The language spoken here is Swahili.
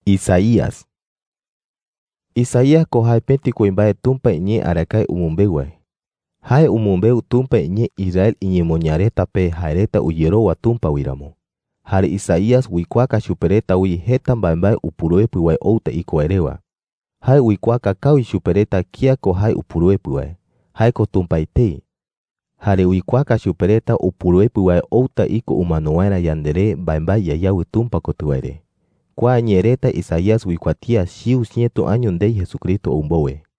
Isaías ko hae peti kuimbae tumpa iñe arakae umumbeguae. Hae umumbeu tumpa iñe Israel iñemoñareta pe haereta uyerowa tumpa wiramo. Jare Isaías wikuaka chupereta ui heta mbaembae upuruepi wae outa ikoerewa. Hae wikuaka kawi chupereta kiako hae upuruepi wae. Haeko tumpa itei. Jare wikuaka chupereta upuruepi wae outa iko umanoaera yandere mbaembae yayawi tumpa kotuaere. Kwa nyereta Isaías wikuatia 100 años ndei Jesucristo umbowe.